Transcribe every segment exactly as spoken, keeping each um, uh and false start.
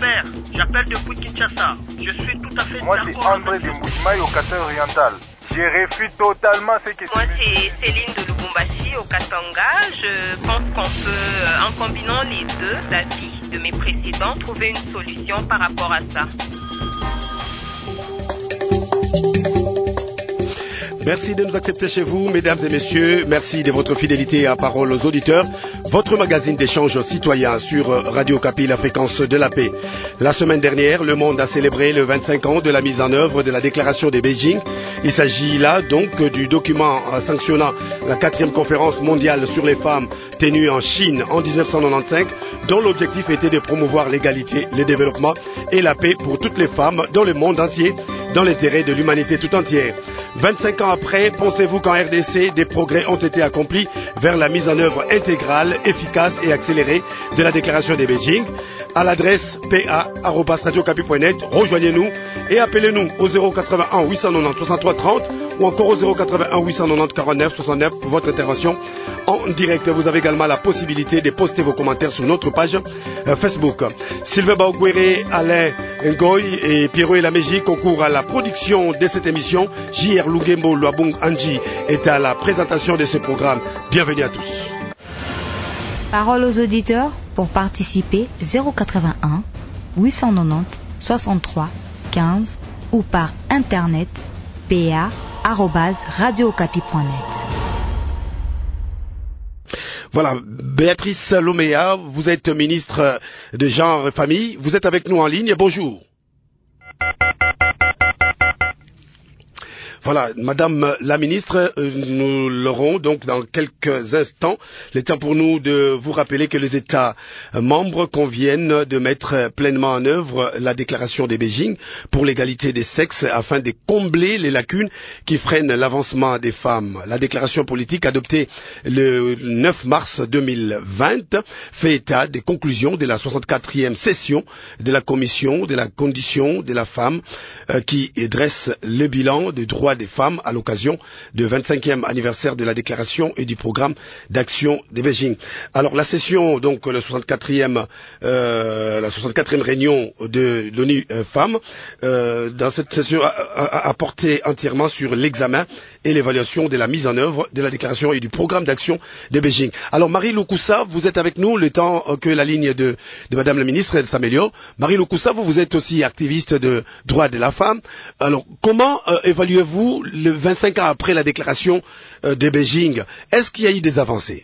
Robert, j'appelle depuis Kinshasa. Je suis tout à fait Moi, d'accord. c'est André de Moujimaï au Katanga oriental. Je refuse totalement ce que Moi, tu dis. c'est Céline de Lubumbashi au Katanga. Je pense qu'on peut, euh, en combinant les deux avis de mes précédents, trouver une solution par rapport à ça. Merci de nous accepter chez vous, mesdames et messieurs. Merci de votre fidélité à Parole aux auditeurs. Votre magazine d'échange citoyen sur Radio Okapi, la fréquence de la paix. La semaine dernière, le monde a célébré le vingt-cinq ans de la mise en œuvre de la déclaration de Beijing. Il s'agit là donc du document sanctionnant la quatrième conférence mondiale sur les femmes tenue en Chine en dix-neuf cent quatre-vingt-quinze, dont l'objectif était de promouvoir l'égalité, le développement et la paix pour toutes les femmes dans le monde entier, dans l'intérêt de l'humanité tout entière. vingt-cinq ans après, pensez-vous qu'en R D C, des progrès ont été accomplis vers la mise en œuvre intégrale, efficace et accélérée de la déclaration de Beijing? À l'adresse p a arobase radio okapi point net, rejoignez-nous et appelez-nous au zéro quatre-vingt-un huit cent quatre-vingt-dix soixante-trois trente ou encore au zéro quatre-vingt-un huit cent quatre-vingt-dix quarante-neuf soixante-neuf pour votre intervention en direct. Vous avez également la possibilité de poster vos commentaires sur notre page euh, Facebook. Sylvain Baouguéré, Alain Ngoy et Pierrot et la Mégie concourent à la production de cette émission. J R Lugembo Luabung Anji est à la présentation de ce programme. Bienvenue à tous. Parole aux auditeurs pour participer zéro quatre-vingt-un huit cent quatre-vingt-dix soixante-trois quinze ou par internet p a arobase radio okapi point net. Voilà, Béatrice Loméa, vous êtes ministre de Genre et Famille. Vous êtes avec nous en ligne. Bonjour. Voilà, Madame la Ministre, nous l'aurons donc dans quelques instants. Il est temps pour nous de vous rappeler que les États membres conviennent de mettre pleinement en œuvre la déclaration de Beijing pour l'égalité des sexes afin de combler les lacunes qui freinent l'avancement des femmes. La déclaration politique adoptée le neuf mars deux mille vingt fait état des conclusions de la soixante-quatrième session de la Commission de la condition de la femme euh, qui dresse le bilan des droits des femmes à l'occasion du vingt-cinquième anniversaire de la déclaration et du programme d'action de Beijing. Alors la session, donc le soixante-quatrième, euh, la soixante-quatrième réunion de l'ONU euh, Femmes, euh, dans cette session a, a, a porté entièrement sur l'examen et l'évaluation de la mise en œuvre de la déclaration et du programme d'action de Beijing. Alors Marie Loukoussa, vous êtes avec nous le temps que la ligne de, de Madame la Ministre elle s'améliore. Marie Loukoussa, vous, vous êtes aussi activiste de droits de la femme. Alors comment euh, évaluez-vous le vingt-cinq ans après la déclaration euh, de Beijing? Est-ce qu'il y a eu des avancées?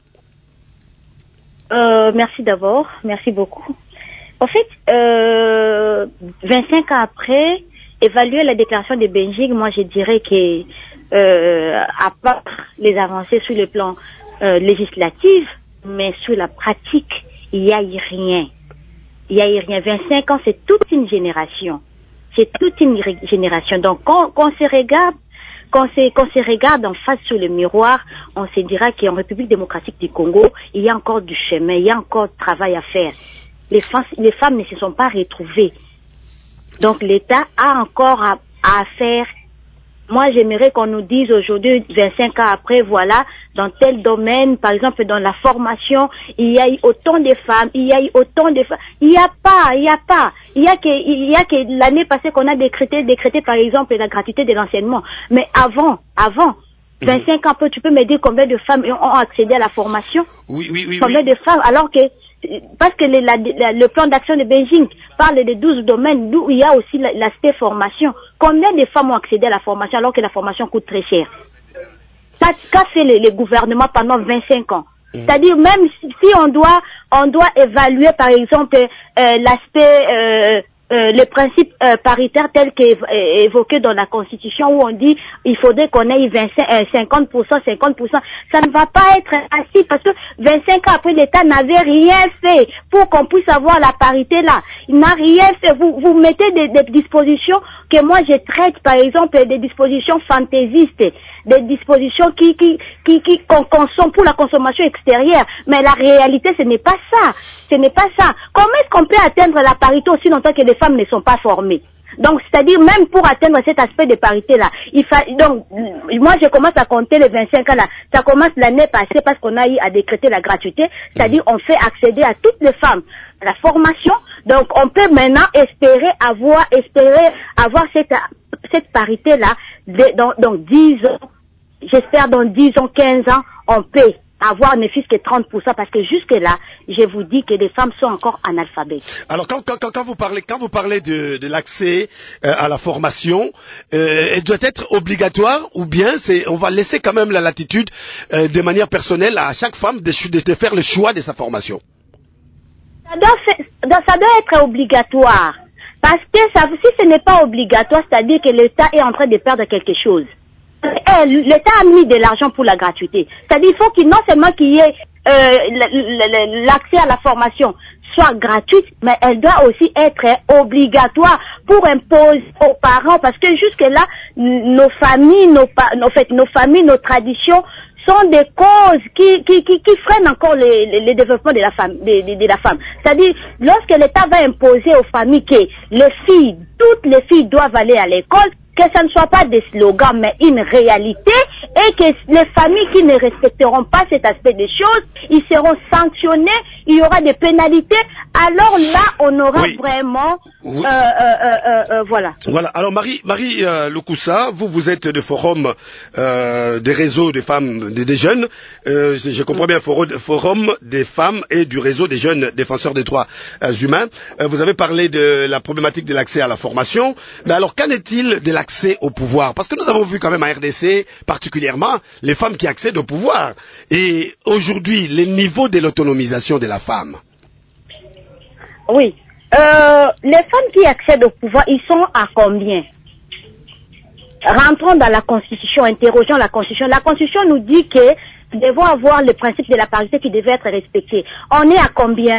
euh, Merci d'abord, merci beaucoup. En fait, euh, vingt-cinq ans après, évaluer la déclaration de Beijing, moi je dirais que euh, à part les avancées sur le plan euh, législatif, mais sur la pratique, il n'y a eu rien. Il n'y a eu rien. vingt-cinq ans, c'est toute une génération. C'est toute une génération. Donc, quand, quand on se regarde, quand, quand on se regarde en face sur le miroir, on se dira qu'en République démocratique du Congo, il y a encore du chemin, il y a encore du travail à faire. Les femmes, les femmes ne se sont pas retrouvées. Donc, l'État a encore à, à faire. Moi, j'aimerais qu'on nous dise aujourd'hui, vingt-cinq ans après, voilà, dans tel domaine, par exemple, dans la formation, il y a eu autant de femmes, il y a eu autant de femmes. Il n'y a pas, il n'y a pas. Il y a que, il y a que l'année passée qu'on a décrété, décrété, par exemple, la gratuité de l'enseignement. Mais avant, avant, vingt-cinq ans après, tu peux me dire combien de femmes ont accédé à la formation? Oui, oui, oui. Combien oui. de femmes, alors que, parce que le, la, la, le plan d'action de Beijing parle de douze domaines d'où il y a aussi l'aspect formation. Combien de femmes ont accédé à la formation alors que la formation coûte très cher? Qu'a fait le, le gouvernement pendant vingt-cinq ans? Mmh. C'est-à-dire même si, si on doit on doit évaluer par exemple euh, l'aspect euh, euh, le principe euh, paritaire tel qu'évoqué dans la Constitution où on dit il faudrait qu'on ait vingt-cinq, euh, cinquante pour cent, cinquante pour cent. Ça ne va pas être ainsi parce que vingt-cinq ans après l'État n'avait rien fait pour qu'on puisse avoir la parité là. Il n'a rien fait. Vous, vous mettez des, des dispositions que moi je traite par exemple des dispositions fantaisistes, des dispositions qui, qui, qui, qui qu'on consomme pour la consommation extérieure. Mais la réalité ce n'est pas ça. Ce n'est pas ça. Comment est-ce qu'on peut atteindre la parité aussi longtemps que les femmes ne sont pas formées? Donc, c'est-à-dire, même pour atteindre cet aspect de parité-là, il fa... donc, moi, je commence à compter les vingt-cinq ans là. Ça commence l'année passée parce qu'on a eu à décréter la gratuité. C'est-à-dire, on fait accéder à toutes les femmes à la formation. Donc, on peut maintenant espérer avoir, espérer avoir cette, cette parité-là dans, dans dix ans. J'espère dans dix ans, quinze ans, on peut avoir ne fût-ce que trente pour cent parce que jusque-là, je vous dis que les femmes sont encore analphabètes. Alors quand, quand, quand vous parlez, quand vous parlez de, de l'accès euh, à la formation, euh, elle doit être obligatoire ou bien c'est, on va laisser quand même la latitude euh, de manière personnelle à chaque femme de, de, de faire le choix de sa formation? Ça doit, faire, ça doit être obligatoire parce que ça, si ce n'est pas obligatoire, c'est-à-dire que l'État est en train de perdre quelque chose. L'État a mis de l'argent pour la gratuité. C'est-à-dire qu'il faut qu'il non seulement qu'il y ait euh, l'accès à la formation soit gratuite, mais elle doit aussi être obligatoire pour imposer aux parents, parce que jusque-là, nos familles, nos, en fait, nos familles, nos traditions sont des causes qui, qui, qui, qui freinent encore le, le, le développement de la femme, de, de, de la femme. C'est-à-dire, lorsque l'État va imposer aux familles que les filles, toutes les filles doivent aller à l'école, que ça ne soit pas des slogans, mais une réalité, et que les familles qui ne respecteront pas cet aspect des choses, ils seront sanctionnés, il y aura des pénalités, alors là, on aura oui. vraiment, oui. Euh, euh, euh, euh, voilà. Voilà. Alors Marie, Marie euh, Loukoussa, vous, vous êtes de forum euh, des réseaux des femmes, des, des jeunes, euh, je comprends bien, forum, forum des femmes et du réseau des jeunes défenseurs des droits euh, humains. Euh, vous avez parlé de la problématique de l'accès à la formation, mais alors qu'en est-il de l'accès au pouvoir? Parce que nous avons vu quand même à R D C, particulièrement, les femmes qui accèdent au pouvoir. Et aujourd'hui, les niveaux de l'autonomisation de la femme. Oui. Euh, les femmes qui accèdent au pouvoir, ils sont à combien? Rentrons dans la Constitution, interrogeons la Constitution. La Constitution nous dit que nous devons avoir le principe de la parité qui devait être respecté. On est à combien?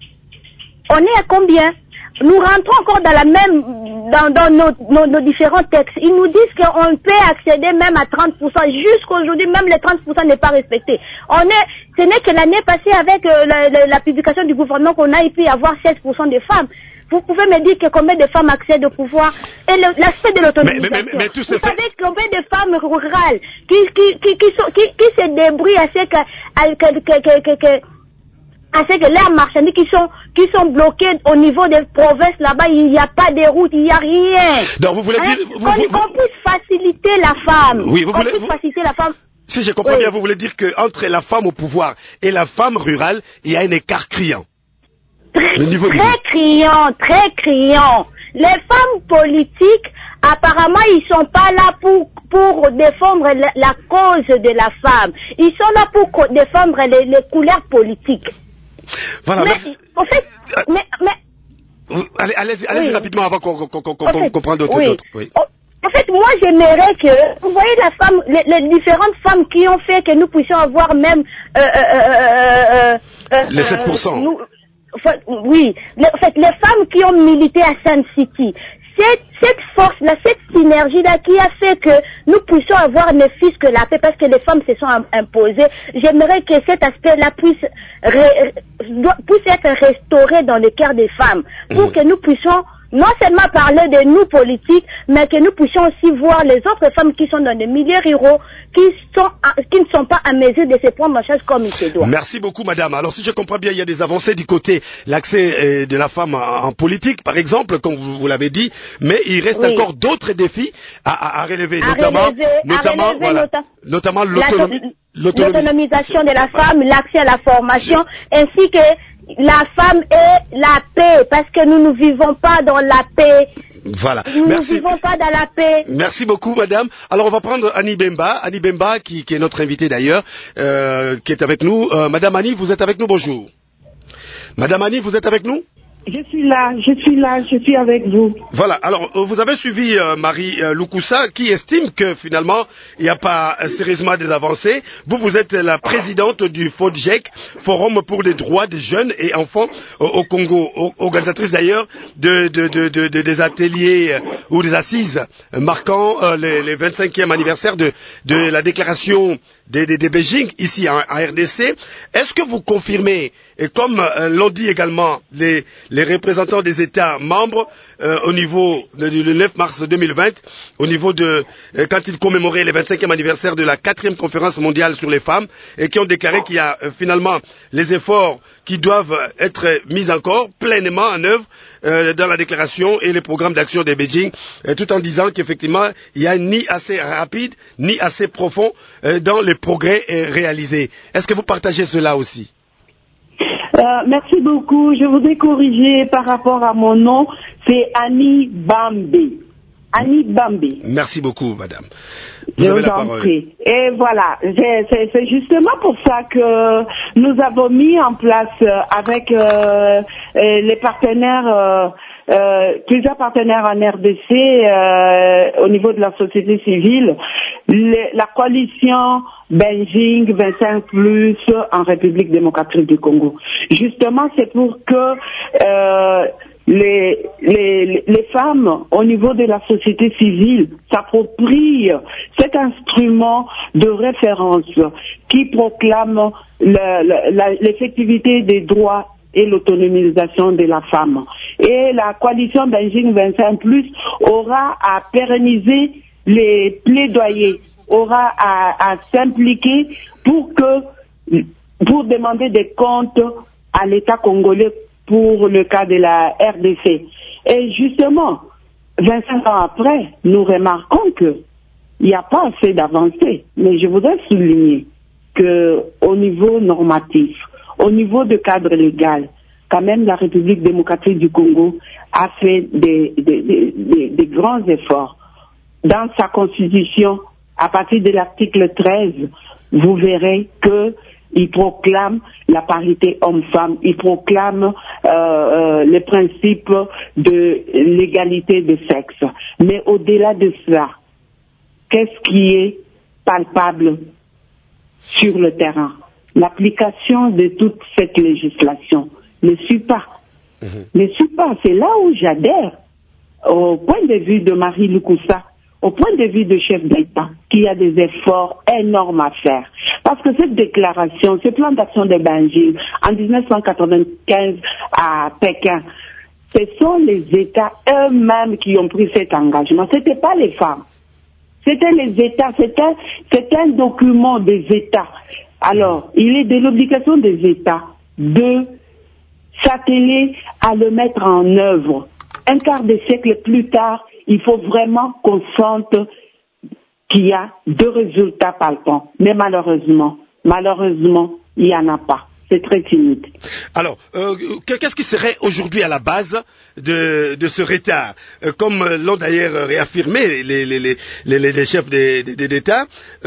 On est à combien? Nous rentrons encore dans la même, dans, dans nos, nos, nos différents textes. Ils nous disent qu'on peut accéder même à trente pour cent. Jusqu'aujourd'hui, même les trente pour cent n'est pas respecté. On est, ce n'est que l'année passée avec euh, la, la, la publication du gouvernement qu'on a pu avoir seize pour cent de femmes. Vous pouvez me dire que combien de femmes accèdent au pouvoir? Et l'aspect de l'autonomisation. Mais, mais, mais, mais tout vous savez combien de femmes rurales qui, qui, qui, qui, sont, qui, qui se débrouillent à ce que, à, que, que, que, que à ce que leurs marchandises qui sont, qui sont bloqués au niveau des provinces là-bas, il n'y a pas de route, il n'y a rien. Donc vous voulez hein? dire... Vous, qu'on, vous, qu'on puisse faciliter la femme. Oui, vous qu'on voulez... puisse Vous... faciliter la femme. Si je comprends oui. bien, vous voulez dire qu'entre la femme au pouvoir et la femme rurale, il y a un écart criant. Très, Le niveau très du... criant, très criant. Les femmes politiques, apparemment, ils sont pas là pour pour défendre la, la cause de la femme. Ils sont là pour défendre les, les couleurs politiques. Voilà, mais, merci. En fait, mais, mais... Allez, allez-y, allez-y oui. rapidement avant qu'on, qu'on, qu'on, qu'on fait, comprenne d'autres. Oui. d'autres. Oui. En fait, moi, j'aimerais que, vous voyez la femme, les, les différentes femmes qui ont fait que nous puissions avoir même, euh, euh, euh, euh, les sept pour cent. Euh, nous, oui, les, en fait, les femmes qui ont milité à Sun City, cette, cette force-là, cette synergie-là qui a fait que nous puissions avoir ne fût-ce que la paix parce que les femmes se sont imposées, j'aimerais que cet aspect-là puisse, ré, puisse être restauré dans le cœur des femmes pour mmh. que nous puissions non seulement parler de nous politiques, mais que nous puissions aussi voir les autres femmes qui sont dans les milieux ruraux, qui sont, qui ne sont pas à mesure de se prendre en charge comme il se doit. Merci beaucoup, madame. Alors, si je comprends bien, il y a des avancées du côté l'accès de la femme en politique, par exemple, comme vous, vous l'avez dit, mais il reste oui. encore d'autres défis à, à, à relever, à notamment, relever, notamment, à relever voilà, nota- notamment l'autonomie, l'autonomisation de la femme, l'accès à la formation, ainsi que la femme et la paix, parce que nous ne vivons pas dans la paix. Voilà. Nous Merci. ne vivons pas dans la paix. Merci beaucoup, madame. Alors, on va prendre Annie Bemba. Annie Bemba, qui, qui est notre invitée d'ailleurs, euh, qui est avec nous. Euh, madame Annie, vous êtes avec nous, bonjour. Madame Annie, vous êtes avec nous? Je suis là, je suis là, je suis avec vous. Voilà, alors vous avez suivi euh, Marie euh, Loukoussa qui estime que finalement il n'y a pas euh, sérieusement des avancées. Vous, vous êtes la présidente du FODGEC, Forum pour les droits des jeunes et enfants euh, au Congo, o- organisatrice d'ailleurs de, de, de, de, de des ateliers euh, ou des assises euh, marquant euh, les, les vingt-cinquième anniversaire de, de la déclaration des, des, des Beijing ici en, en R D C. Est-ce que vous confirmez, et comme euh, l'ont dit également les, les les représentants des États membres euh, au niveau du neuf mars deux mille vingt, au niveau de euh, quand ils commémoraient le vingt-cinquième anniversaire de la quatrième conférence mondiale sur les femmes, et qui ont déclaré qu'il y a euh, finalement les efforts qui doivent être mis encore pleinement en œuvre euh, dans la déclaration et les programmes d'action de Beijing, euh, tout en disant qu'effectivement il n'y a ni assez rapide ni assez profond euh, dans les progrès euh, réalisés. Est-ce que vous partagez cela aussi? Euh, merci beaucoup. Je voudrais corriger par rapport à mon nom. C'est Annie Bambé. Annie Bambé. Merci beaucoup, madame. Vous Je avez vous la en parole. prie. Et voilà, c'est- c'est c'est justement pour ça que nous avons mis en place euh, avec euh, euh, les partenaires, euh, euh, plusieurs partenaires en R D C euh, au niveau de la société civile, les- la coalition Beijing vingt-cinq plus en République démocratique du Congo. Justement, c'est pour que euh, les, les, les femmes au niveau de la société civile s'approprient cet instrument de référence qui proclame le- le- la- l'effectivité des droits et l'autonomisation de la femme. Et la coalition Beijing vingt-cinq plus aura à pérenniser les plaidoyers, aura à, à s'impliquer pour que, pour demander des comptes à l'État congolais pour le cas de la R D C. Et justement, vingt-cinq ans après, nous remarquons que il n'y a pas assez d'avancées. Mais je voudrais souligner que au niveau normatif, au niveau de cadre légal, quand même la République démocratique du Congo a fait des, des, des, des, des grands efforts. Dans sa constitution, à partir de l'article treize, vous verrez que il proclame la parité homme-femme, il proclame euh, euh, les principes de l'égalité de sexe. Mais au-delà de cela, qu'est-ce qui est palpable sur le terrain? L'application de toute cette législation ne suit pas. Mmh. Ne suit pas. C'est là où j'adhère au point de vue de Marie Loukoussa, au point de vue de chef d'État, qu'il y a des efforts énormes à faire. Parce que cette déclaration, ce plan d'action de Beijing, en dix-neuf cent quatre-vingt-quinze à Pékin, ce sont les États eux-mêmes qui ont pris cet engagement. Ce n'était pas les femmes. C'était les États. C'était, c'était un document des États. Alors, il est de l'obligation des États de s'atteler à le mettre en œuvre. Un quart de siècle plus tard, il faut vraiment qu'on sente qu'il y a deux résultats palpants. Mais malheureusement, malheureusement, il n'y en a pas. C'est très timide. Alors, euh, qu'est-ce qui serait aujourd'hui à la base de, de ce retard? euh, Comme l'ont d'ailleurs réaffirmé les, les, les, les, les chefs d'État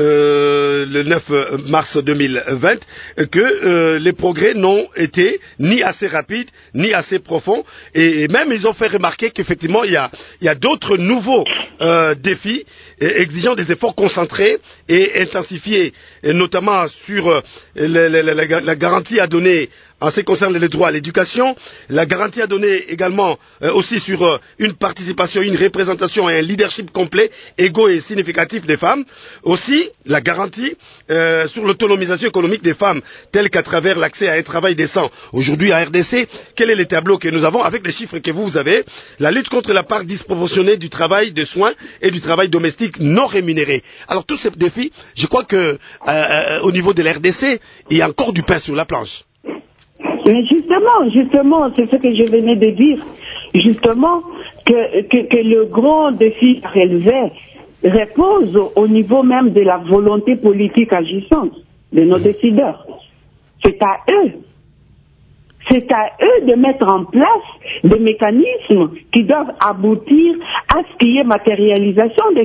euh, le neuf mars deux mille vingt, que euh, les progrès n'ont été ni assez rapides, ni assez profonds, et, et même ils ont fait remarquer qu'effectivement il y a, il y a d'autres nouveaux euh, défis exigeant des efforts concentrés et intensifiés, et notamment sur euh, la, la, la, la garantie à donner en ce qui concerne les droits à l'éducation, la garantie à donner également euh, aussi sur euh, une participation, une représentation et un leadership complet, égaux et significatif des femmes. Aussi, la garantie euh, sur l'autonomisation économique des femmes, telle qu'à travers l'accès à un travail décent. Aujourd'hui, à R D C, quel est le tableau que nous avons avec les chiffres que vous avez? La lutte contre la part disproportionnée du travail de soins et du travail domestique non rémunéré. Alors, tous ces défis, je crois que euh, euh, au niveau de l'R D C, il y a encore du pain sur la planche. Mais justement, justement, c'est ce que je venais de dire. Justement, que, que, que le grand défi à relever repose au, au niveau même de la volonté politique agissante de nos décideurs. C'est à eux. C'est à eux de mettre en place des mécanismes qui doivent aboutir à ce qu'il y ait matérialisation de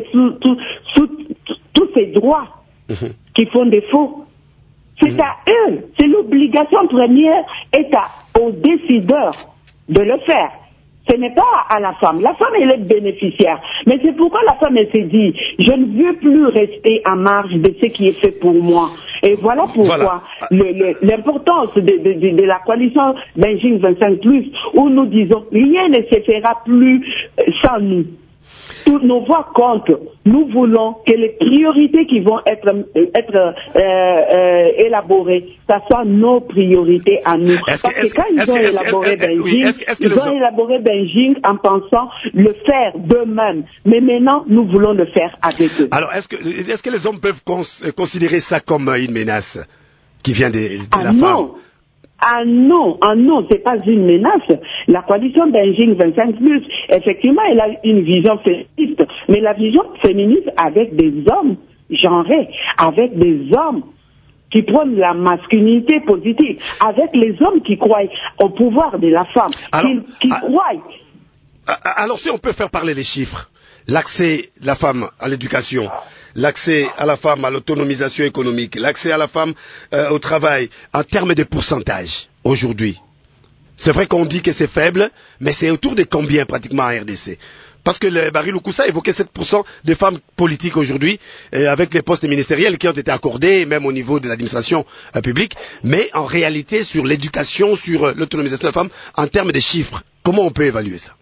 tous ces droits qui font défaut. C'est à eux, c'est l'obligation première est à, aux décideurs de le faire. Ce n'est pas à la femme. La femme, elle est bénéficiaire. Mais c'est pourquoi la femme, elle s'est dit, je ne veux plus rester en marge de ce qui est fait pour moi. Et voilà pourquoi voilà. l'importance de, de, de, de la coalition Beijing vingt-cinq plus, où nous disons, rien ne se fera plus sans nous. toutes nos voix comptent. Nous voulons que les priorités qui vont être, être euh, euh, élaborées, ça soit nos priorités à nous. Parce que, que quand ils ont élaboré Beijing, ils ont élaboré Beijing en pensant le faire d'eux-mêmes. Mais maintenant, nous voulons le faire avec eux. Alors, est-ce que, est-ce que les hommes peuvent cons- considérer ça comme une menace qui vient de, de ah la non. femme? Ah non, ah non, c'est pas une menace. La coalition Beijing vingt-cinq plus, effectivement, elle a une vision féministe, mais la vision féministe avec des hommes genrés, avec des hommes qui prennent la masculinité positive, avec les hommes qui croient au pouvoir de la femme, alors, qui, qui ah, croient. Alors, si on peut faire parler les chiffres, l'accès de la femme à l'éducation, l'accès à la femme à l'autonomisation économique, l'accès à la femme euh, au travail, en termes de pourcentage, aujourd'hui. C'est vrai qu'on dit que c'est faible, mais c'est autour de combien pratiquement en R D C? Parce que le Barry Lukusa évoquait sept pour cent des femmes politiques aujourd'hui, euh, avec les postes ministériels qui ont été accordés, même au niveau de l'administration euh, publique, mais en réalité sur l'éducation, sur euh, l'autonomisation de la femme, en termes de chiffres, comment on peut évaluer ça?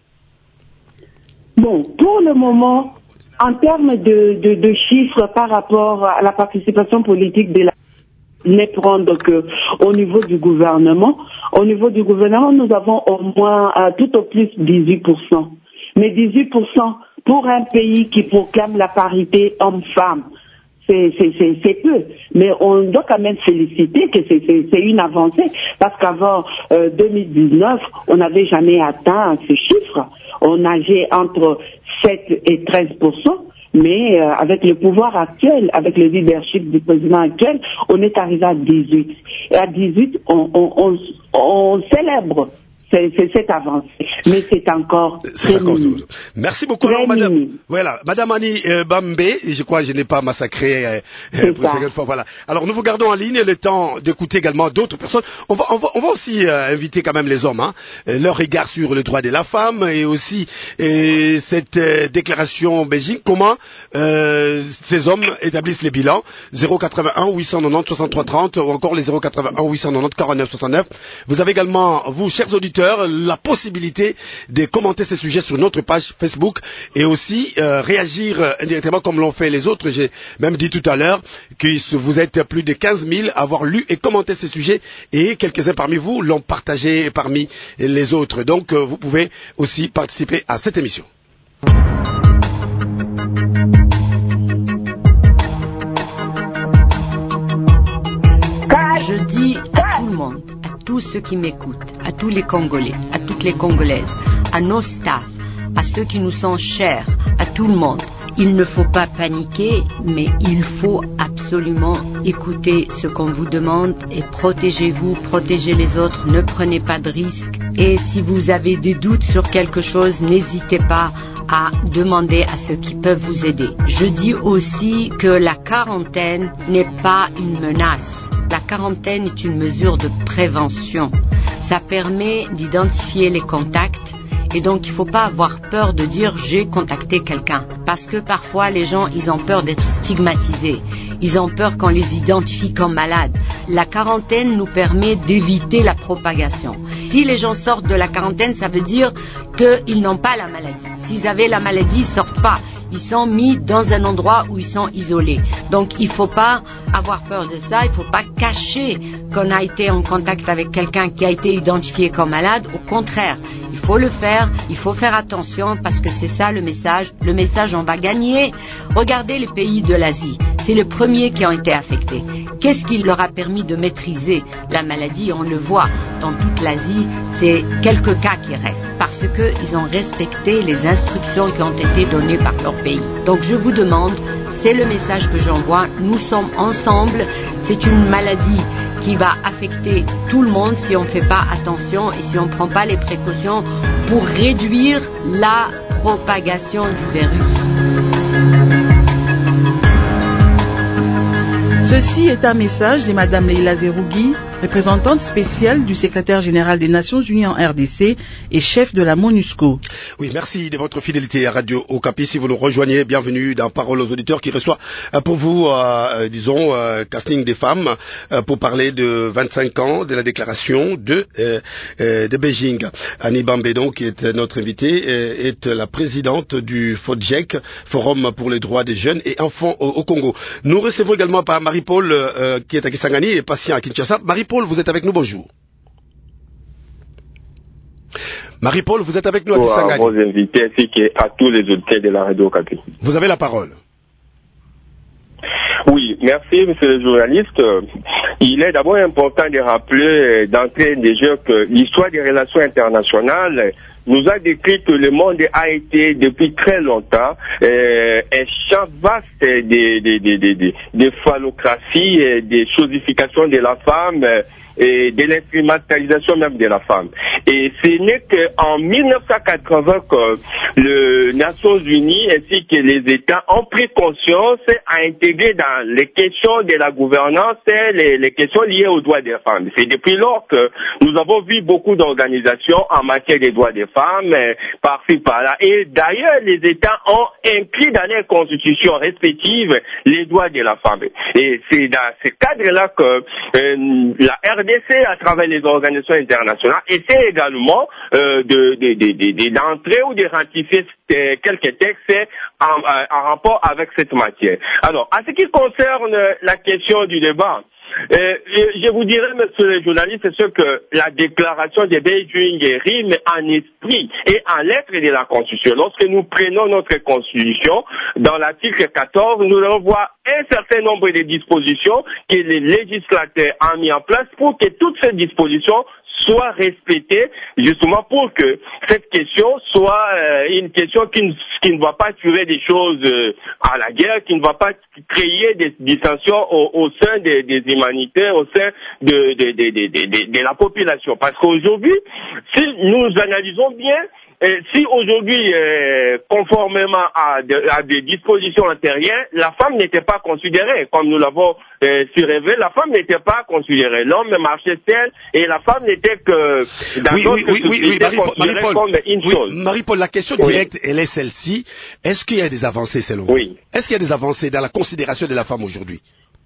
Bon, pour le moment, en termes de, de, de chiffres par rapport à la participation politique de la n'est prendre que au niveau du gouvernement, au niveau du gouvernement, nous avons au moins euh, tout au plus dix-huit pour cent. Mais dix-huit pour cent pour un pays qui proclame la parité homme-femme, c'est, c'est, c'est, c'est peu. Mais on doit quand même féliciter que c'est, c'est, c'est une avancée, parce qu'avant euh, deux mille dix-neuf, on n'avait jamais atteint ce chiffre. On nageait entre sept et treize pour cent, mais euh, avec le pouvoir actuel, avec le leadership du président actuel, on est arrivé à dix-huit. Et à dix-huit, on, on, on, on célèbre c'est, c'est cette avancée, mais c'est encore c'est très minime. Merci beaucoup, alors, madame. Voilà, madame Annie euh, Bambé, je crois que je n'ai pas massacré euh, pour une seconde fois. Voilà. Alors nous vous gardons en ligne le temps d'écouter également d'autres personnes. On va, on va, on va aussi euh, inviter quand même les hommes, hein, leur regard sur le droit de la femme et aussi euh, cette euh, déclaration Beijing. Comment euh, ces hommes établissent les bilans? zéro quatre-vingt-un huit cent quatre-vingt-dix soixante-trois trente ou encore les zéro quatre-vingt-un huit cent quatre-vingt-dix quarante-neuf soixante-neuf. Vous avez également, vous, chers auditeurs, la possibilité de commenter ces sujets sur notre page Facebook et aussi euh, réagir euh, indirectement comme l'ont fait les autres. J'ai même dit tout à l'heure que vous êtes plus de quinze mille à avoir lu et commenté ces sujets et quelques-uns parmi vous l'ont partagé parmi les autres. Donc euh, vous pouvez aussi participer à cette émission. Je dis à tout le monde, à tous ceux qui m'écoutent, à tous les Congolais, à toutes les Congolaises, à nos staffs, à ceux qui nous sont chers, à tout le monde, il ne faut pas paniquer, mais il faut absolument écouter ce qu'on vous demande et protégez-vous, protégez les autres, ne prenez pas de risques. Et si vous avez des doutes sur quelque chose, n'hésitez pas à demander à ceux qui peuvent vous aider. Je dis aussi que la quarantaine n'est pas une menace. La quarantaine est une mesure de prévention. Ça permet d'identifier les contacts et donc il ne faut pas avoir peur de dire j'ai contacté quelqu'un. Parce que parfois les gens, ils ont peur d'être stigmatisés. Ils ont peur qu'on les identifie comme malades. La quarantaine nous permet d'éviter la propagation. Si les gens sortent de la quarantaine, ça veut dire qu'ils n'ont pas la maladie. S'ils avaient la maladie, ils ne sortent pas. Ils sont mis dans un endroit où ils sont isolés. Donc il ne faut pas avoir peur de ça, il ne faut pas cacher qu'on a été en contact avec quelqu'un qui a été identifié comme malade. Au contraire, il faut le faire, il faut faire attention parce que c'est ça le message. Le message, on va gagner. Regardez les pays de l'Asie, c'est les premiers qui ont été affectés. Qu'est-ce qui leur a permis de maîtriser la maladie? On le voit dans toute l'Asie, c'est quelques cas qui restent parce qu'ils ont respecté les instructions qui ont été données par leur pays. Donc je vous demande, c'est le message que j'envoie, nous sommes ensemble, c'est une maladie qui va affecter tout le monde si on ne fait pas attention et si on ne prend pas les précautions pour réduire la propagation du virus. Ceci est un message de Madame Leila Zerougui représentante spéciale du secrétaire général des Nations Unies en R D C et chef de la MONUSCO. Oui, merci de votre fidélité à Radio Okapi. Si vous nous rejoignez, bienvenue dans Parole aux auditeurs qui reçoit euh, pour vous, euh, disons, euh, casting des femmes euh, pour parler de vingt-cinq ans de la déclaration de, euh, euh, de Beijing. Annie Bambedon, qui est notre invitée, euh, est la présidente du FODJEC, Forum pour les droits des jeunes et enfants au, au Congo. Nous recevons également par Marie-Paul, euh, qui est à Kisangani et patient à Kinshasa. Marie-Paul, vous êtes avec nous, bonjour. Marie-Paul, vous êtes avec nous à Kisangani. À vos invités ainsi qu'à tous les auditeurs de la Radio Okapi. Vous avez la parole. Oui, merci monsieur le journaliste. Il est d'abord important de rappeler d'entrée de jeu que l'histoire des relations internationales nous a décrit que le monde a été depuis très longtemps euh, un champ vaste de, de, de, de, de, de phallocratie et de chosification de la femme euh, et de l'instrumentalisation même de la femme. Et ce n'est qu'en mille neuf cent quatre-vingts que les Nations Unies ainsi que les États ont pris conscience à intégrer dans les questions de la gouvernance les, les questions liées aux droits des femmes. C'est depuis lors que nous avons vu beaucoup d'organisations en matière des droits des femmes, euh, par-ci par-là. Et d'ailleurs, les États ont inclus dans leurs constitutions respectives les droits de la femme. Et c'est dans ce cadre-là que euh, la R D C, à travers les organisations internationales, essaie également euh, de, de, de, de, de, d'entrer ou de ratifier quelques textes en, en rapport avec cette matière. Alors, à ce qui concerne la question du débat, Euh, je vous dirais, monsieur le journaliste, ce que la déclaration de Beijing rime en esprit et en lettres de la Constitution. Lorsque nous prenons notre Constitution, dans l'article quatorze, nous allons voir un certain nombre de dispositions que les législateurs ont mis en place pour que toutes ces dispositions soit respectée, justement pour que cette question soit euh, une question qui ne, qui ne va pas tuer des choses euh, à la guerre, qui ne va pas créer des dissensions au, au sein des, des humanitaires, au sein de, de, de, de, de, de, de la population. Parce qu'aujourd'hui, si nous analysons bien, et si aujourd'hui, euh, conformément à, de, à des dispositions antérieures, la femme n'était pas considérée, comme nous l'avons euh, surélevé, la femme n'était pas considérée. L'homme marchait seul et la femme n'était que dans oui, d'autres oui, oui, oui, Marie-Paul, Marie-Paul, comme une oui, chose. Marie-Paul, la question oui. directe, elle est celle-ci. Est-ce qu'il y a des avancées selon vous? Oui. Est-ce qu'il y a des avancées dans la considération de la femme aujourd'hui?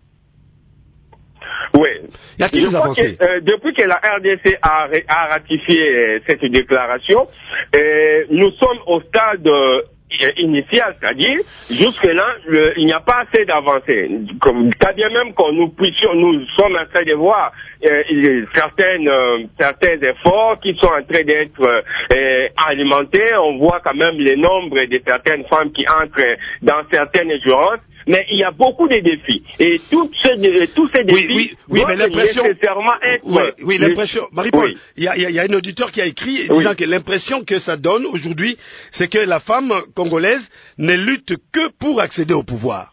Oui. Y a-t-il des avancées? Que, euh, depuis que la R D C a, a ratifié euh, cette déclaration, euh, nous sommes au stade euh, initial, c'est-à-dire jusque-là, le, il n'y a pas assez d'avancées. Comme quand bien même que nous puissions, nous sommes en train de voir euh, certaines, euh, certains efforts qui sont en train d'être euh, alimentés. On voit quand même le nombre de certaines femmes qui entrent dans certaines jurances. Mais il y a beaucoup de défis. Et tous ces, tous ces défis oui, oui, oui, mais l'impression, nécessairement être... Oui, oui l'impression... Marie-Paul, oui. il y a, il y a un auditeur qui a écrit disant oui. que l'impression que ça donne aujourd'hui, c'est que la femme congolaise ne lutte que pour accéder au pouvoir.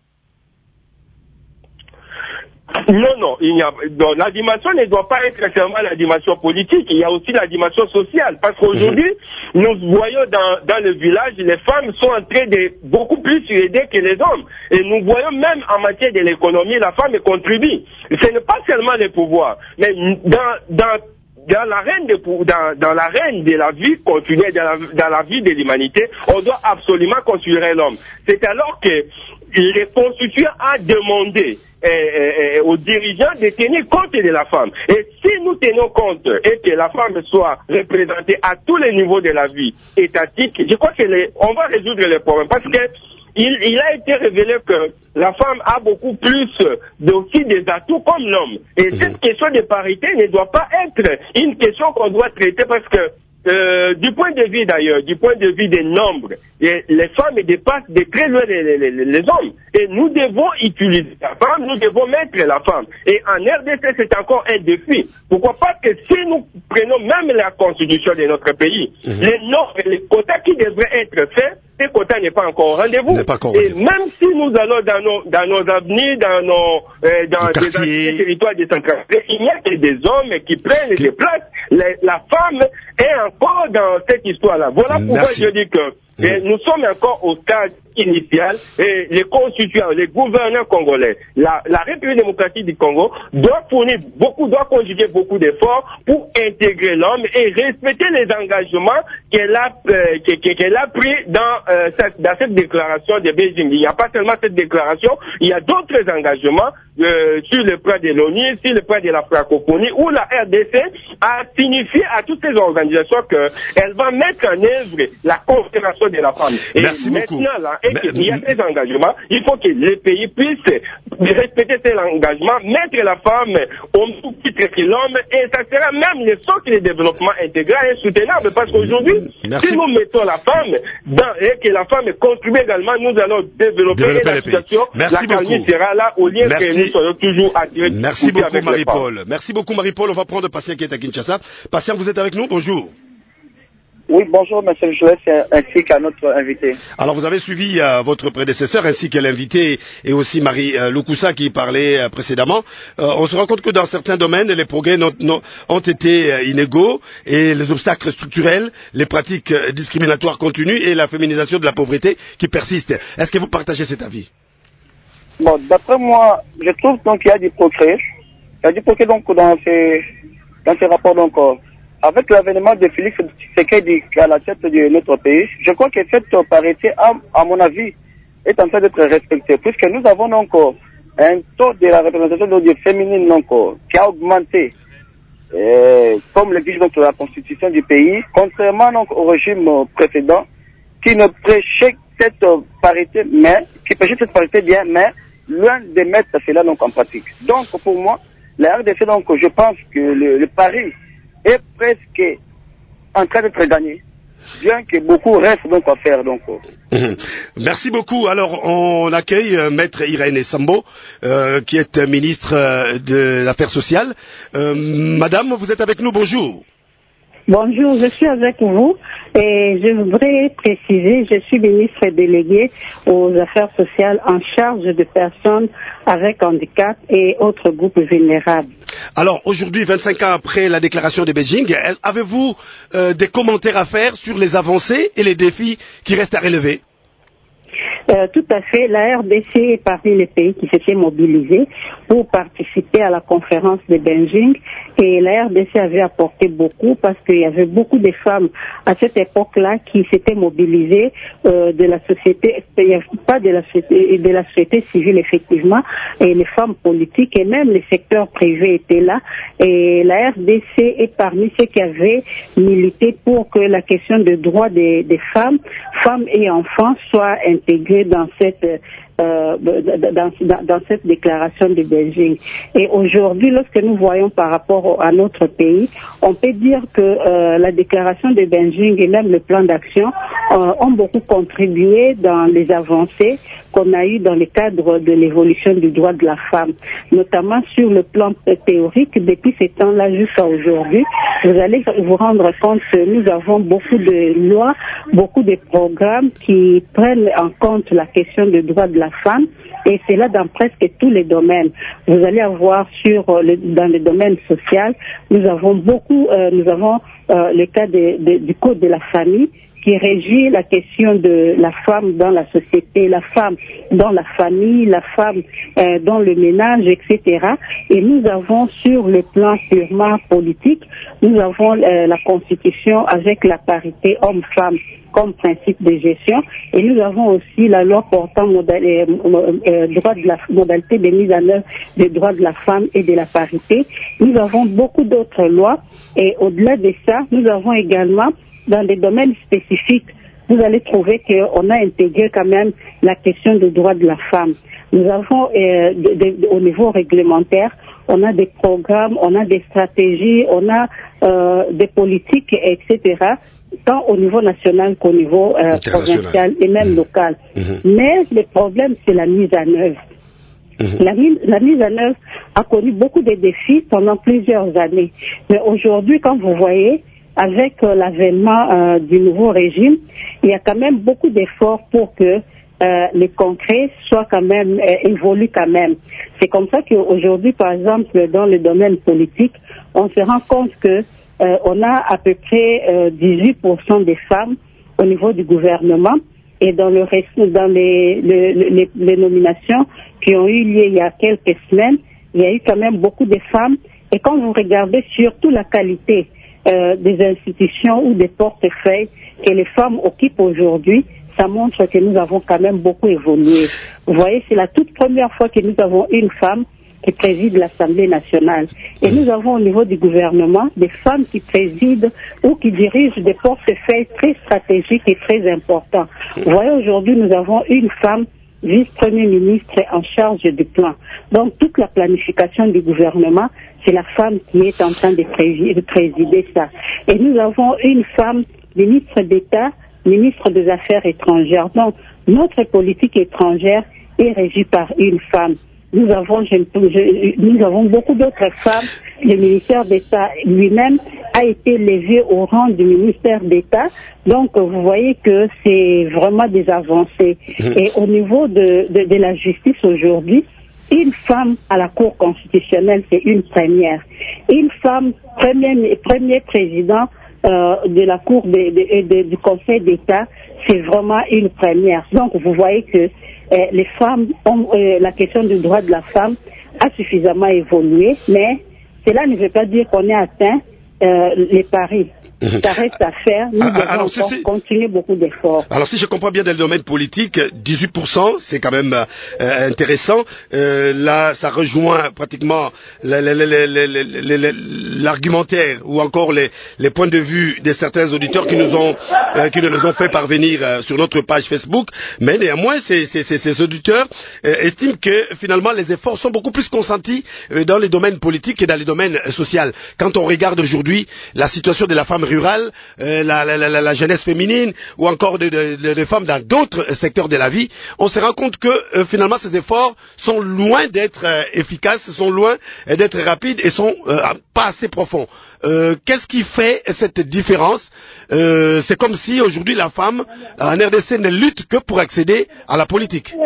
Non, non, il y a, donc, la dimension ne doit pas être seulement la dimension politique, il y a aussi la dimension sociale, parce qu'aujourd'hui, mmh. nous voyons dans, dans le village, les femmes sont en train de beaucoup plus aider que les hommes, et nous voyons même en matière de l'économie, la femme contribue. Ce n'est pas seulement le pouvoir, mais dans, dans Dans l'arène de, dans, dans l'arène de la vie continue, dans la, dans la vie de l'humanité, on doit absolument considérer l'homme. C'est alors que les constituants a demandé euh, euh, aux dirigeants de tenir compte de la femme. Et si nous tenons compte et que la femme soit représentée à tous les niveaux de la vie étatique, je crois que les, on va résoudre les problèmes. Parce que Il, il a été révélé que la femme a beaucoup plus aussi des atouts comme l'homme. Et mmh. cette question de parité ne doit pas être une question qu'on doit traiter parce que euh, du point de vue d'ailleurs, du point de vue des nombres, les, les femmes dépassent de très loin les, les, les, les hommes. Et nous devons utiliser la femme, nous devons mettre la femme. Et en R D C, c'est encore un défi. Pourquoi pas que si nous prenons même la constitution de notre pays, mmh. les normes, les quotas qui devraient être faits, ces quotas n'est pas encore au rendez-vous. Pas encore et rendez-vous. Même si nous allons dans nos, dans nos avenirs, dans nos, euh, dans des anciens territoires décentralisés, il n'y a que des hommes qui prennent qui... des places. La, la femme est encore dans cette histoire-là. Voilà pourquoi Merci. je dis que mmh. nous sommes encore au stade initial, et les constituants, les gouverneurs congolais, la, la République démocratique du Congo doit fournir beaucoup, doit conjuguer beaucoup d'efforts pour intégrer l'homme et respecter les engagements qu'elle a, euh, qu'elle a pris dans, euh, cette, dans cette déclaration de Beijing. Il n'y a pas seulement cette déclaration, il y a d'autres engagements euh, sur le plan de l'ONU, sur le plan de la francophonie, où la R D C a signifié à toutes ces organisations qu'elle va mettre en œuvre la confédération de la femme. Et Merci maintenant, beaucoup. là, et qu'il y a ces engagements, il faut que les pays puissent respecter ces engagements, mettre la femme au même titre que l'homme, et ça sera même le socle de développement intégral et soutenable, parce qu'aujourd'hui, Merci. si nous mettons la femme dans, et que la femme contribue également, nous allons développer, Développer et la les pays. situation, Merci la calmie beaucoup. sera là, au lieu Merci. que nous soyons toujours attirés. Merci beaucoup avec les Marie-Paul. Merci beaucoup Marie-Paul. On va prendre Patient qui est à Kinshasa. Patient, vous êtes avec nous? Bonjour. Oui, bonjour, monsieur Joël, ainsi qu'à notre invité. Alors, vous avez suivi euh, votre prédécesseur ainsi que l'invité et aussi Marie euh, Lukusa qui parlait euh, précédemment. Euh, on se rend compte que dans certains domaines, les progrès n'ont, n'ont, ont été euh, inégaux et les obstacles structurels, les pratiques euh, discriminatoires continues et la féminisation de la pauvreté qui persistent. Est-ce que vous partagez cet avis? Bon, d'après moi, je trouve donc qu'il y a du progrès. Il y a du progrès donc dans ces, dans ces rapports donc. Euh, Avec l'avènement de Félix Tshisekedi à la tête de notre pays, je crois que cette parité, à, à mon avis, est en train d'être respectée, puisque nous avons donc un taux de la représentation donc, féminine donc, qui a augmenté, euh, comme l'exige donc la constitution du pays, contrairement donc au régime précédent, qui ne prêchait cette parité, mais qui prêchait cette parité bien, mais loin de mettre cela donc en pratique. Donc pour moi, la R D C donc, je pense que le, le pari est presque en train d'être gagné, bien que beaucoup reste donc à faire. Donc. Mmh. Merci beaucoup. Alors, on accueille euh, Maître Irène Sambo, euh, qui est ministre euh, de l'Affaires sociales. Euh, Madame, vous êtes avec nous, bonjour. Bonjour, je suis avec vous et je voudrais préciser, je suis ministre délégué aux affaires sociales en charge de personnes avec handicap et autres groupes vulnérables. Alors aujourd'hui, vingt-cinq ans après la déclaration de Beijing, avez-vous euh, des commentaires à faire sur les avancées et les défis qui restent à relever? Euh, tout à fait. La R D C est parmi les pays qui s'étaient mobilisés pour participer à la conférence de Beijing et la R D C avait apporté beaucoup parce qu'il y avait beaucoup de femmes à cette époque-là qui s'étaient mobilisées euh, de la société, pas de la société, de la société civile effectivement, et les femmes politiques et même les secteurs privés étaient là et la R D C est parmi ceux qui avaient milité pour que la question des droits des, des femmes, femmes et enfants soit intégrée dans cette euh, dans, dans, dans cette déclaration de Beijing. Et aujourd'hui, lorsque nous voyons par rapport à notre pays, on peut dire que euh, la déclaration de Beijing et même le plan d'action euh, ont beaucoup contribué dans les avancées qu'on a eues dans le cadre de l'évolution du droit de la femme, notamment sur le plan théorique. Depuis ces temps-là jusqu'à aujourd'hui, vous allez vous rendre compte que nous avons beaucoup de lois, beaucoup de programmes qui prennent en compte la question du droit de la femme, et c'est là dans presque tous les domaines. Vous allez avoir sur le, dans le domaine social, nous avons beaucoup, euh, nous avons euh, le cas de, de, du code de la famille qui régit la question de la femme dans la société, la femme dans la famille, la femme euh, dans le ménage, et cetera. Et nous avons sur le plan purement politique, nous avons euh, la Constitution avec la parité homme-femme comme principe de gestion, et nous avons aussi la loi portant modal, euh, euh, droit de la modalité de mise en œuvre des droits de la femme et de la parité. Nous avons beaucoup d'autres lois, et au-delà de ça, nous avons également dans des domaines spécifiques, vous allez trouver qu'on a intégré quand même la question des droits de la femme. Nous avons, euh, de, de, au niveau réglementaire, on a des programmes, on a des stratégies, on a euh, des politiques, et cetera, tant au niveau national qu'au niveau euh, provincial et même mmh. local. Mmh. Mais le problème, c'est la mise en œuvre. Mmh. La, mise, la mise en œuvre a connu beaucoup de défis pendant plusieurs années. Mais aujourd'hui, quand vous voyez, avec euh, l'avènement euh, du nouveau régime, il y a quand même beaucoup d'efforts pour que euh, le concret soit quand même, euh, évolue quand même. C'est comme ça qu'aujourd'hui, par exemple, dans le domaine politique, on se rend compte que euh, on a à peu près euh, dix-huit pour cent des femmes au niveau du gouvernement, et dans le reste, dans les, les, les, les nominations qui ont eu lieu il y a quelques semaines, il y a eu quand même beaucoup de femmes. Et quand vous regardez surtout la qualité euh, des institutions ou des portefeuilles que les femmes occupent aujourd'hui, ça montre que nous avons quand même beaucoup évolué. Vous voyez, c'est la toute première fois que nous avons une femme qui préside l'Assemblée nationale. Et nous avons au niveau du gouvernement des femmes qui président ou qui dirigent des portefeuilles très stratégiques et très importants. Vous voyez, aujourd'hui, nous avons une femme vice-premier ministre en charge du plan. Donc, toute la planification du gouvernement, c'est la femme qui est en train de présider ça. Et nous avons une femme ministre d'État, ministre des Affaires étrangères. Donc, notre politique étrangère est régie par une femme. Nous avons, je, je, nous avons beaucoup d'autres femmes. Le ministère d'État lui-même a été élevé au rang du ministère d'État. Donc, vous voyez que c'est vraiment des avancées. Et au niveau de, de, de la justice aujourd'hui, une femme à la Cour constitutionnelle, c'est une première. Une femme, premier, premier président euh, de la Cour de, de, de, du Conseil d'État, c'est vraiment une première. Donc, vous voyez que euh, les femmes, ont, euh, la question du droit de la femme a suffisamment évolué, mais cela ne veut pas dire qu'on ait atteint euh, les paris. Ça reste à faire. Nous devons alors, encore si, continuer beaucoup d'efforts. Alors, si je comprends bien dans le domaine politique, dix-huit pour cent, c'est quand même euh, intéressant. Euh, là, ça rejoint pratiquement l'argumentaire ou encore les, les points de vue de certains auditeurs qui nous ont, euh, qui nous ont fait parvenir euh, sur notre page Facebook. Mais néanmoins, ces, ces, ces, ces auditeurs euh, estiment que finalement les efforts sont beaucoup plus consentis euh, dans les domaines politiques et dans les domaines euh, sociaux. Quand on regarde aujourd'hui la situation de la femme rurale, euh, la, la, la, la jeunesse féminine ou encore des de, de, de femmes dans d'autres secteurs de la vie, on se rend compte que euh, finalement ces efforts sont loin d'être euh, efficaces, sont loin euh, d'être rapides et sont euh, pas assez profonds. Euh, Qu'est-ce qui fait cette différence? euh, C'est comme si aujourd'hui la femme en R D C ne lutte que pour accéder à la politique.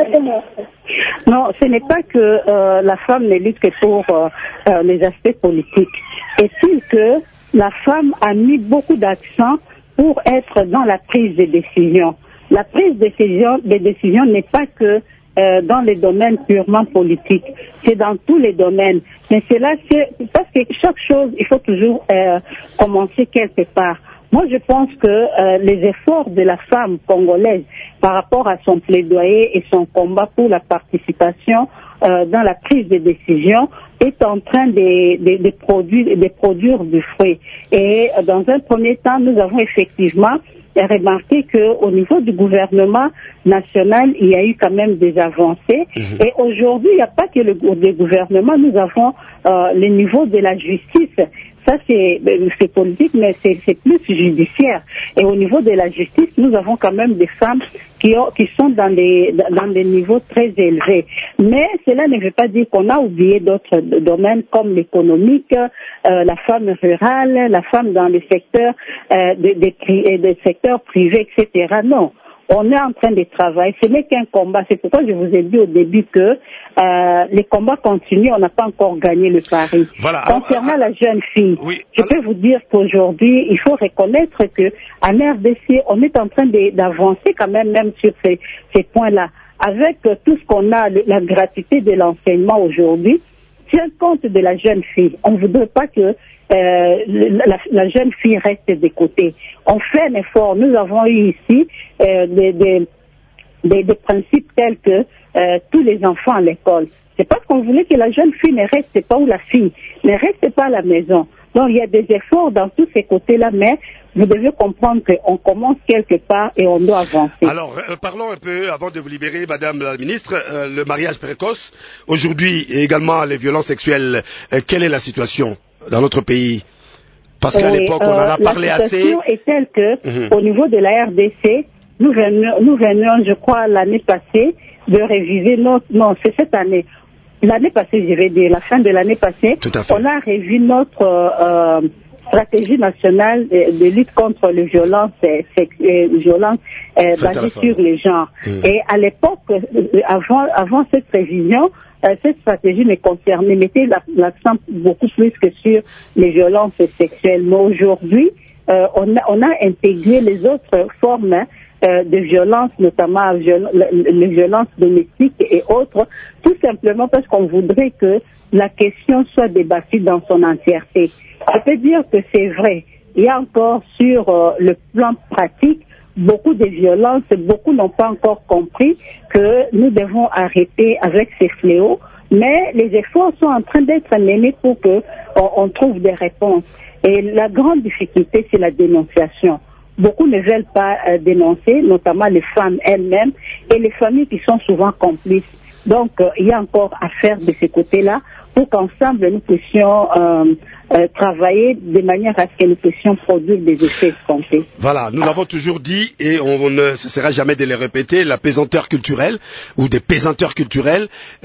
Non, ce n'est pas que euh, la femme ne lutte que pour euh, euh, les aspects politiques. Est-il que la femme a mis beaucoup d'accent pour être dans la prise de décision. La prise de décision, de décision n'est pas que euh, dans les domaines purement politiques, c'est dans tous les domaines. Mais c'est là, c'est parce que chaque chose, il faut toujours euh, commencer quelque part. Moi, je pense que euh, les efforts de la femme congolaise par rapport à son plaidoyer et son combat pour la participation euh, dans la prise de décision est en train de, de, de, produire, de produire du fruit. Et dans un premier temps, nous avons effectivement remarqué qu'au niveau du gouvernement national, il y a eu quand même des avancées. Mmh. Et aujourd'hui, il n'y a pas que le, le gouvernement, nous avons euh, le niveau de la justice. Ça, c'est, c'est politique, mais c'est, c'est plus judiciaire. Et au niveau de la justice, nous avons quand même des femmes qui, ont, qui sont dans des, dans des niveaux très élevés. Mais cela ne veut pas dire qu'on a oublié d'autres domaines comme l'économique, euh, la femme rurale, la femme dans les secteurs, euh, des, des, des secteurs privés, et cetera. Non. On est en train de travailler. Ce n'est qu'un combat. C'est pourquoi je vous ai dit au début que euh, les combats continuent. On n'a pas encore gagné le pari. Voilà. Concernant la jeune fille, oui. je peux vous dire qu'aujourd'hui, il faut reconnaître que en R D C, on est en train de, d'avancer quand même, même sur ces, ces points-là. Avec euh, tout ce qu'on a, la gratuité de l'enseignement aujourd'hui, tient compte de la jeune fille. On ne voudrait pas que euh, la, la jeune fille reste de côté. On fait un effort. Nous avons eu ici euh, des, des, des, des principes tels que euh, tous les enfants à l'école. C'est parce qu'on voulait que la jeune fille ne reste pas, ou la fille ne reste pas à la maison. Donc il y a des efforts dans tous ces côtés-là, mais vous devez comprendre qu'on commence quelque part et on doit avancer. Alors, euh, parlons un peu, avant de vous libérer, Madame la Ministre, euh, le mariage précoce, aujourd'hui, et également les violences sexuelles, euh, quelle est la situation dans notre pays? Parce qu'à oui, l'époque, on en a euh, parlé assez. La situation est telle que, mmh. au niveau de la R D C, nous venions, nous venions, je crois, l'année passée, de réviser notre... Non, c'est cette année. L'année passée, je vais dire, la fin de l'année passée, on a revu notre... Euh, stratégie nationale de, de lutte contre les violences, euh, euh, violences euh, basées sur les genres. Mmh. Et à l'époque, euh, avant, avant cette révision, euh, cette stratégie ne concernait, mettait l'accent beaucoup plus que sur les violences sexuelles. Mais aujourd'hui, euh, on, a, on a intégré les autres formes euh, de violence, notamment viol les violences domestiques et autres, tout simplement parce qu'on voudrait que la question soit débattue dans son entièreté. Je peux dire que c'est vrai. Il y a encore sur euh, le plan pratique beaucoup de violences, beaucoup n'ont pas encore compris que nous devons arrêter avec ces fléaux, mais les efforts sont en train d'être menés pour que on, on trouve des réponses. Et la grande difficulté, c'est la dénonciation. Beaucoup ne veulent pas euh, dénoncer, notamment les femmes elles-mêmes et les familles qui sont souvent complices. Donc, euh, il y a encore à faire de ce côté-là pour qu'ensemble nous puissions euh, euh, travailler de manière à ce que nous puissions produire des effets escomptés. Voilà, nous l'avons toujours dit et on, on ne cessera jamais de le répéter, la pesanteur culturelle ou des pesanteurs culturels,